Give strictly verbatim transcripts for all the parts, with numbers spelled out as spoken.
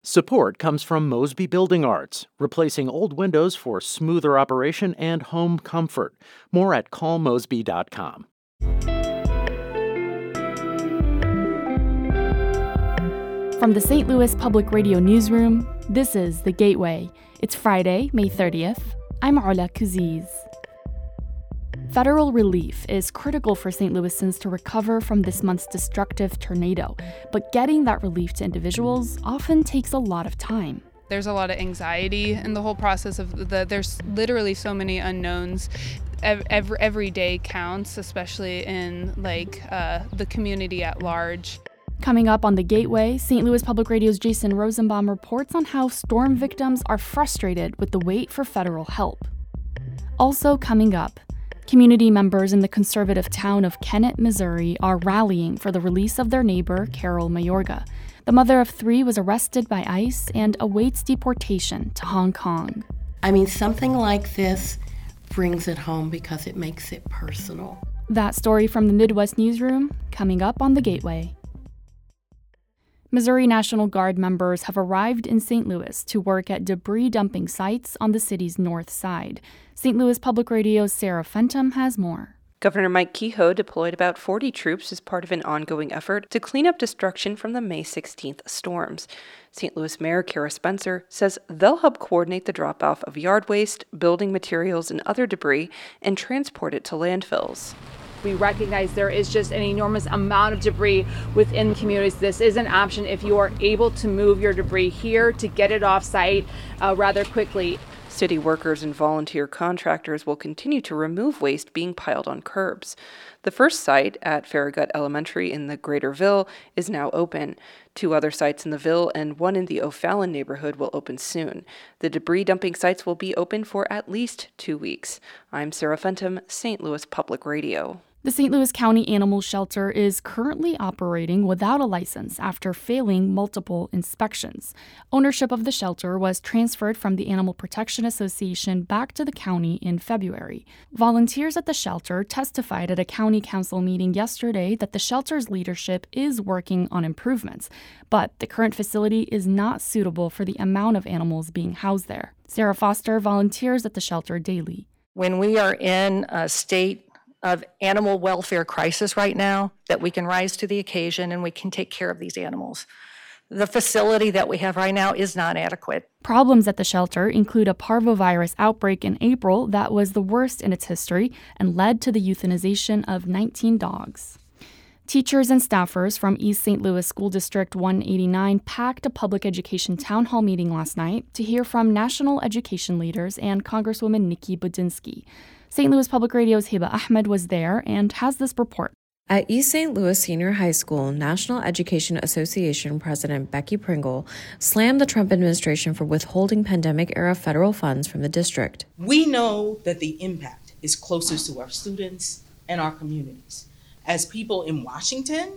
Support comes from Mosby Building Arts, replacing old windows for smoother operation and home comfort. More at call mosby dot com. From the Saint Louis Public Radio Newsroom, this is The Gateway. It's Friday, May thirtieth. I'm Ola Kuziz. Federal relief is critical for Saint Louisans to recover from this month's destructive tornado, but getting that relief to individuals often takes a lot of time. There's a lot of anxiety in the whole process of the, there's literally so many unknowns. Every, every day counts, especially in like uh, the community at large. Coming up on The Gateway, Saint Louis Public Radio's Jason Rosenbaum reports on how storm victims are frustrated with the wait for federal help. Also coming up, community members in the conservative town of Kennett, Missouri are rallying for the release of their neighbor, Carol Mayorga. The mother of three was arrested by ICE and awaits deportation to Hong Kong. I mean, something like this brings it home because it makes it personal. That story from the Midwest Newsroom, coming up on The Gateway. Missouri National Guard members have arrived in Saint Louis to work at debris dumping sites on the city's north side. Saint Louis Public Radio's Sarah Fenton has more. Governor Mike Kehoe deployed about forty troops as part of an ongoing effort to clean up destruction from the May sixteenth storms. Saint Louis Mayor Kara Spencer says they'll help coordinate the drop-off of yard waste, building materials, and other debris and transport it to landfills. We recognize there is just an enormous amount of debris within communities. This is an option if you are able to move your debris here to get it off site uh, rather quickly. City workers and volunteer contractors will continue to remove waste being piled on curbs. The first site at Farragut Elementary in the Greater Ville is now open. Two other sites in the Ville and one in the O'Fallon neighborhood will open soon. The debris dumping sites will be open for at least two weeks. I'm Sarah Fenton, Saint Louis Public Radio. The Saint Louis County Animal Shelter is currently operating without a license after failing multiple inspections. Ownership of the shelter was transferred from the Animal Protection Association back to the county in February. Volunteers at the shelter testified at a county council meeting yesterday that the shelter's leadership is working on improvements, but the current facility is not suitable for the amount of animals being housed there. Sarah Foster volunteers at the shelter daily. When we are in a state of animal welfare crisis right now, that we can rise to the occasion and we can take care of these animals. The facility that we have right now is not adequate. Problems at the shelter include a parvovirus outbreak in April that was the worst in its history and led to the euthanization of nineteen dogs. Teachers and staffers from East Saint Louis School District one eighty-nine packed a public education town hall meeting last night to hear from national education leaders and Congresswoman Nikki Budinski. Saint Louis Public Radio's Hiba Ahmed was there and has this report. At East Saint Louis Senior High School, National Education Association President Becky Pringle slammed the Trump administration for withholding pandemic-era federal funds from the district. We know that the impact is closest to our students and our communities. As people in Washington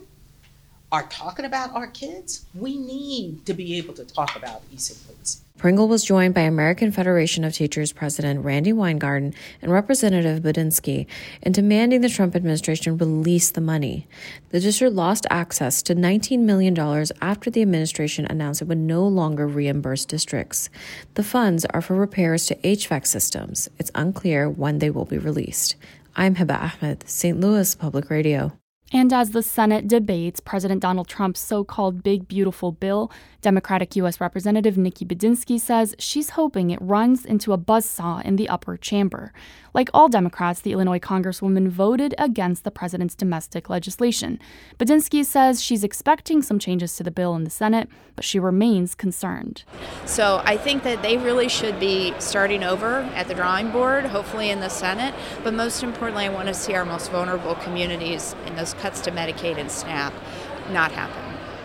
are talking about our kids, we need to be able to talk about East Saint Louis. Pringle was joined by American Federation of Teachers President Randy Weingarten and Representative Budinski in demanding the Trump administration release the money. The district lost access to nineteen million dollars after the administration announced it would no longer reimburse districts. The funds are for repairs to H V A C systems. It's unclear when they will be released. I'm Hiba Ahmed, Saint Louis Public Radio. And as the Senate debates President Donald Trump's so-called Big Beautiful Bill, Democratic U S Representative Nikki Budinski says she's hoping it runs into a buzzsaw in the upper chamber. Like all Democrats, the Illinois Congresswoman voted against the president's domestic legislation. Budinski says she's expecting some changes to the bill in the Senate, but she remains concerned. So I think that they really should be starting over at the drawing board, hopefully in the Senate, but most importantly, I want to see our most vulnerable communities in those cuts to Medicaid and SNAP not happen.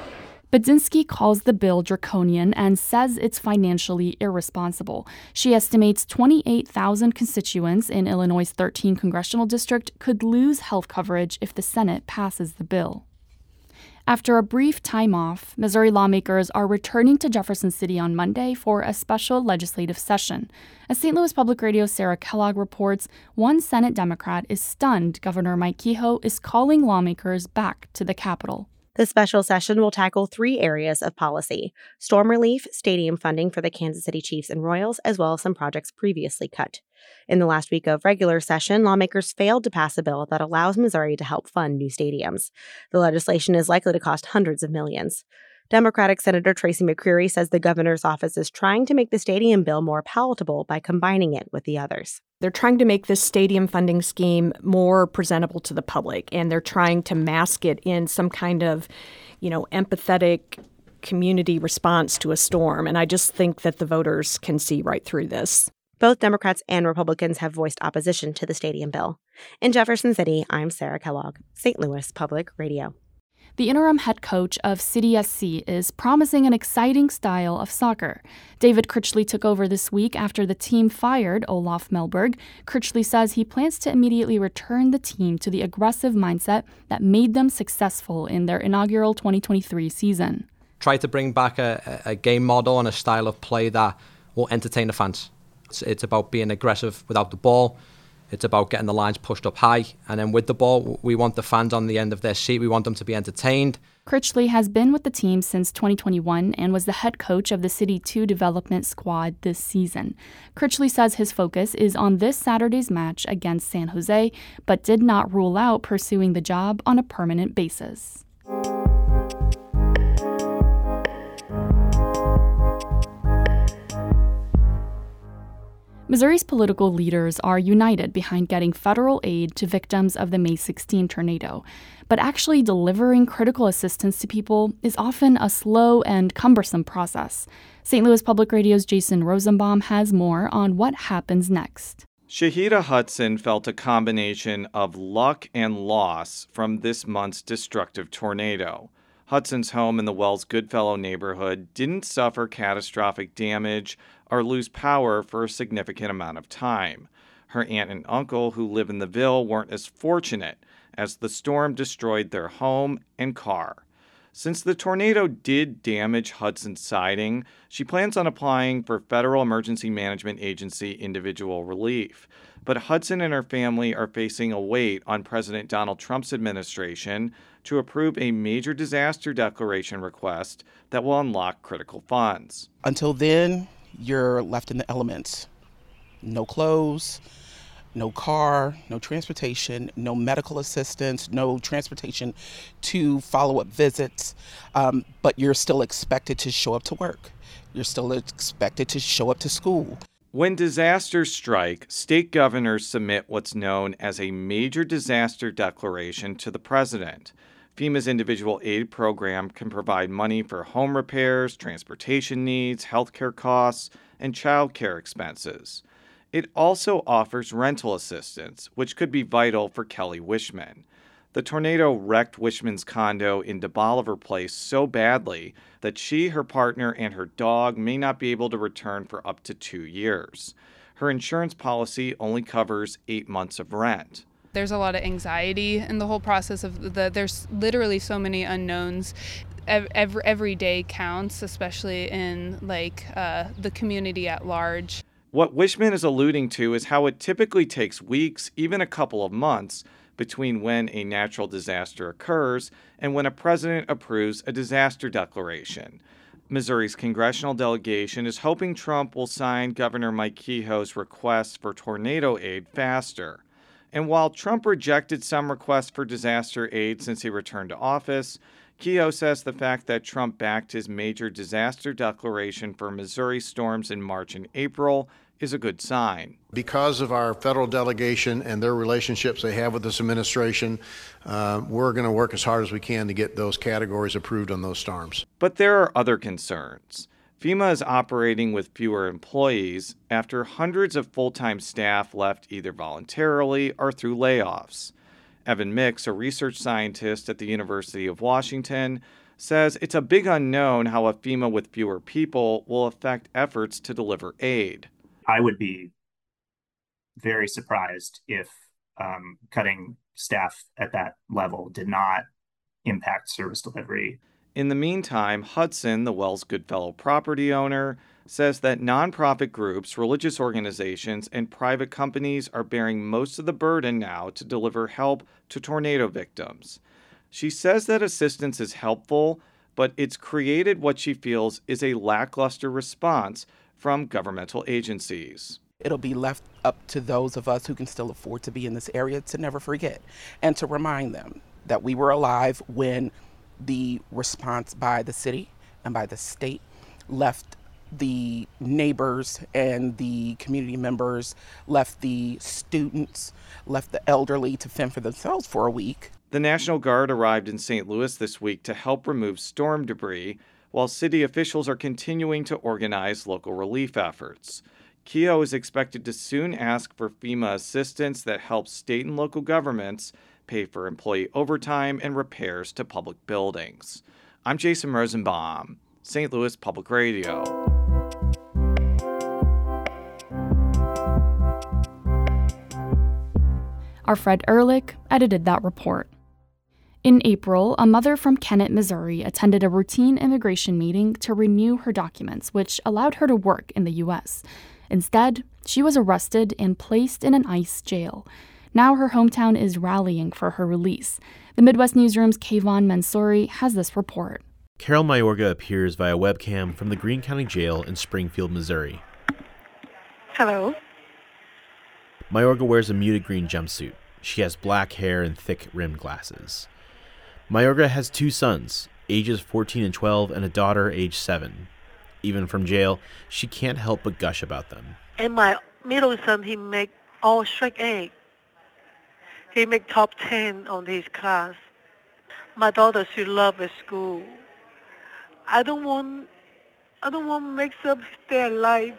Budinski calls the bill draconian and says it's financially irresponsible. She estimates twenty-eight thousand constituents in Illinois' thirteenth congressional district could lose health coverage if the Senate passes the bill. After a brief time off, Missouri lawmakers are returning to Jefferson City on Monday for a special legislative session. As Saint Louis Public Radio's Sarah Kellogg reports, one Senate Democrat is stunned Governor Mike Kehoe is calling lawmakers back to the Capitol. The special session will tackle three areas of policy: storm relief, stadium funding for the Kansas City Chiefs and Royals, as well as some projects previously cut. In the last week of regular session, lawmakers failed to pass a bill that allows Missouri to help fund new stadiums. The legislation is likely to cost hundreds of millions. Democratic Senator Tracy McCreary says the governor's office is trying to make the stadium bill more palatable by combining it with the others. They're trying to make this stadium funding scheme more presentable to the public, and they're trying to mask it in some kind of, you know, empathetic community response to a storm. And I just think that the voters can see right through this. Both Democrats and Republicans have voiced opposition to the stadium bill. In Jefferson City, I'm Sarah Kellogg, Saint Louis Public Radio. The interim head coach of City S C is promising an exciting style of soccer. David Critchley took over this week after the team fired Olaf Melberg. Critchley says he plans to immediately return the team to the aggressive mindset that made them successful in their inaugural twenty twenty-three season. Try to bring back a, a game model and a style of play that will entertain the fans. It's, it's about being aggressive without the ball. It's about getting the lines pushed up high. And then with the ball, we want the fans on the end of their seat. We want them to be entertained. Critchley has been with the team since twenty twenty-one and was the head coach of the City two development squad this season. Critchley says his focus is on this Saturday's match against San Jose, but did not rule out pursuing the job on a permanent basis. Missouri's political leaders are united behind getting federal aid to victims of the May sixteenth tornado, but actually delivering critical assistance to people is often a slow and cumbersome process. Saint Louis Public Radio's Jason Rosenbaum has more on what happens next. Shahida Hudson felt a combination of luck and loss from this month's destructive tornado. Hudson's home in the Wells Goodfellow neighborhood didn't suffer catastrophic damage or lose power for a significant amount of time. Her aunt and uncle who live in the Ville weren't as fortunate, as the storm destroyed their home and car. Since the tornado did damage Hudson's siding, she plans on applying for Federal Emergency Management Agency individual relief. But Hudson and her family are facing a wait on President Donald Trump's administration to approve a major disaster declaration request that will unlock critical funds. Until then, you're left in the elements. No clothes, no car, no transportation, no medical assistance, no transportation to follow-up visits, um, but you're still expected to show up to work. You're still expected to show up to school. When disasters strike, state governors submit what's known as a major disaster declaration to the president. FEMA's individual aid program can provide money for home repairs, transportation needs, healthcare costs, and child care expenses. It also offers rental assistance, which could be vital for Kelly Wishman. The tornado wrecked Wishman's condo in DeBoliver Place so badly that she, her partner, and her dog may not be able to return for up to two years. Her insurance policy only covers eight months of rent. There's a lot of anxiety in the whole process of the, there's literally so many unknowns. Every, every day counts, especially in like uh, the community at large. What Wishman is alluding to is how it typically takes weeks, even a couple of months, between when a natural disaster occurs and when a president approves a disaster declaration. Missouri's congressional delegation is hoping Trump will sign Governor Mike Kehoe's request for tornado aid faster. And while Trump rejected some requests for disaster aid since he returned to office, Kehoe says the fact that Trump backed his major disaster declaration for Missouri storms in March and April is a good sign. Because of our federal delegation and their relationships they have with this administration, uh, we're going to work as hard as we can to get those categories approved on those storms. But there are other concerns. FEMA is operating with fewer employees after hundreds of full-time staff left either voluntarily or through layoffs. Evan Mix, a research scientist at the University of Washington, says it's a big unknown how a FEMA with fewer people will affect efforts to deliver aid. I would be very surprised if um, cutting staff at that level did not impact service delivery. In the meantime, Hudson, the Wells Goodfellow property owner, says that nonprofit groups, religious organizations, and private companies are bearing most of the burden now to deliver help to tornado victims. She says that assistance is helpful, but it's created what she feels is a lackluster response from governmental agencies. It'll be left up to those of us who can still afford to be in this area to never forget and to remind them that we were alive when the response by the city and by the state left the neighbors and the community members, left the students, left the elderly to fend for themselves for a week. The National Guard arrived in Saint Louis this week to help remove storm debris, while city officials are continuing to organize local relief efforts. Keough is expected to soon ask for FEMA assistance that helps state and local governments pay for employee overtime and repairs to public buildings. I'm Jason Rosenbaum, Saint Louis Public Radio. Our Fred Ehrlich edited that report. In April, a mother from Kennett, Missouri, attended a routine immigration meeting to renew her documents, which allowed her to work in the U S. Instead, she was arrested and placed in an ICE jail. Now her hometown is rallying for her release. The Midwest Newsroom's Kayvon Mansouri has this report. Carol Mayorga appears via webcam from the Greene County Jail in Springfield, Missouri. Hello. Mayorga wears a muted green jumpsuit. She has black hair and thick-rimmed glasses. Mayorga has two sons, ages fourteen and twelve, and a daughter aged seven. Even from jail, she can't help but gush about them. And my middle son, he make all straight A. He make top ten on his class. My daughter, she love at school. I don't want, I don't want to mix up their life.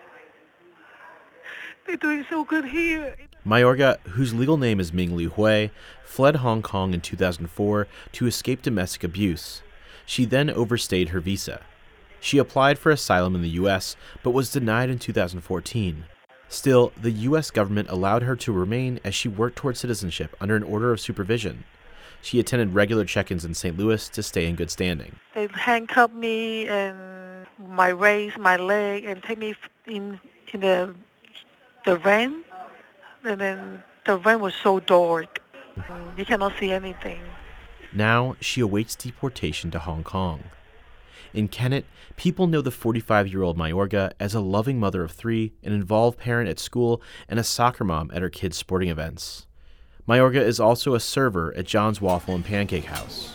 They're doing so good here. Mayorga, whose legal name is Ming Liu Hui, fled Hong Kong in two thousand four to escape domestic abuse. She then overstayed her visa. She applied for asylum in the U S, but was denied in two thousand fourteen. Still, the U S government allowed her to remain as she worked toward citizenship under an order of supervision. She attended regular check-ins in Saint Louis to stay in good standing. They handcuffed me and my waist, my leg, and take me in in the the van. And then the van was so dark. You cannot see anything. Now she awaits deportation to Hong Kong. In Kennett, people know the forty-five-year-old Mayorga as a loving mother of three, an involved parent at school, and a soccer mom at her kids' sporting events. Mayorga is also a server at John's Waffle and Pancake House.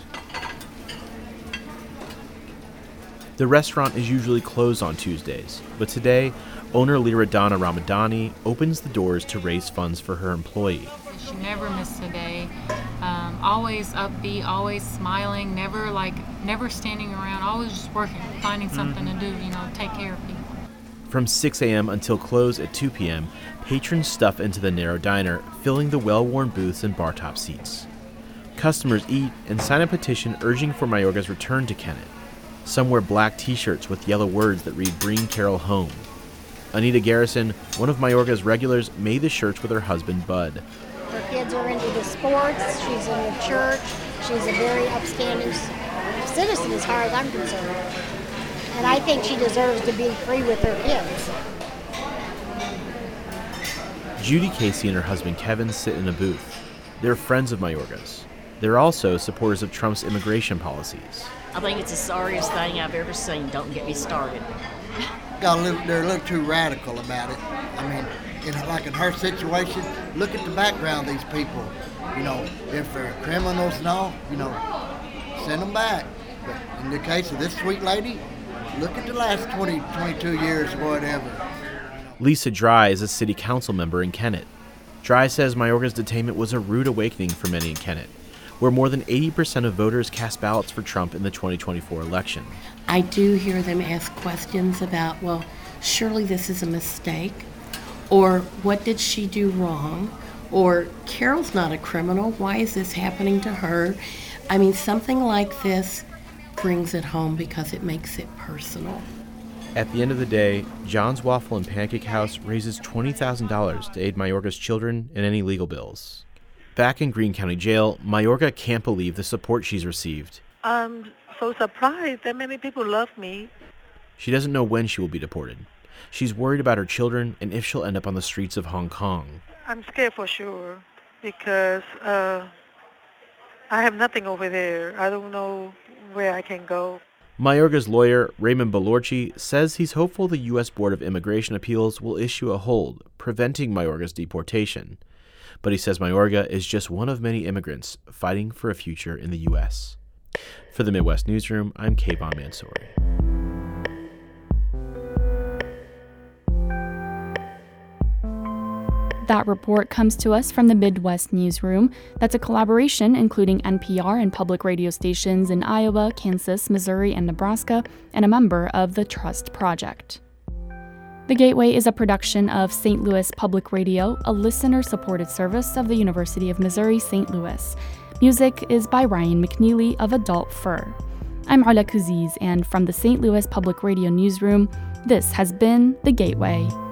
The restaurant is usually closed on Tuesdays, but today, owner Liradana Ramadani opens the doors to raise funds for her employee. She never missed a day. Um, always upbeat, always smiling, never like, never standing around, always just working, finding something mm-hmm. to do, you know, take care of people. From six a.m. until close at two p.m., patrons stuff into the narrow diner, filling the well-worn booths and bar-top seats. Customers eat and sign a petition urging for Mayorga's return to Kennett. Some wear black t-shirts with yellow words that read "Bring Carol Home." Anita Garrison, one of Mayorga's regulars, made the shirts with her husband, Bud. Her kids are into the sports, she's in the church, she's a very upstanding citizen as far as I'm concerned. And I think she deserves to be free with her kids. Judy Casey and her husband, Kevin, sit in a booth. They're friends of Mayorga's. They're also supporters of Trump's immigration policies. I think it's the sorriest thing I've ever seen. Don't get me started. Got a little, they're a little too radical about it. I mean, in, like in her situation, look at the background of these people. You know, if they're criminals and all, you know, send them back. But in the case of this sweet lady, look at the last twenty, twenty-two years or whatever. Lisa Dry is a city council member in Kennett. Dry says Mayorga's detainment was a rude awakening for many in Kennett, where more than eighty percent of voters cast ballots for Trump in the twenty twenty-four election. I do hear them ask questions about, well, surely this is a mistake, or what did she do wrong, or Carol's not a criminal, why is this happening to her? I mean, something like this brings it home because it makes it personal. At the end of the day, John's Waffle and Pancake House raises twenty thousand dollars to aid Mayorga's children and any legal bills. Back in Greene County Jail, Mayorga can't believe the support she's received. I'm so surprised that many people love me. She doesn't know when she will be deported. She's worried about her children and if she'll end up on the streets of Hong Kong. I'm scared for sure because uh, I have nothing over there. I don't know where I can go. Mayorga's lawyer, Raymond Balorci, says he's hopeful the U S Board of Immigration Appeals will issue a hold, preventing Mayorga's deportation. But he says Mayorga is just one of many immigrants fighting for a future in the U S. For the Midwest Newsroom, I'm Kayvon Mansouri. That report comes to us from the Midwest Newsroom. That's a collaboration including N P R and public radio stations in Iowa, Kansas, Missouri, and Nebraska, and a member of the Trust Project. The Gateway is a production of Saint Louis Public Radio, a listener-supported service of the University of Missouri Saint Louis. Music is by Ryan McNeely of Adult Fur. I'm Ala Kuziz, and from the Saint Louis Public Radio Newsroom, this has been The Gateway.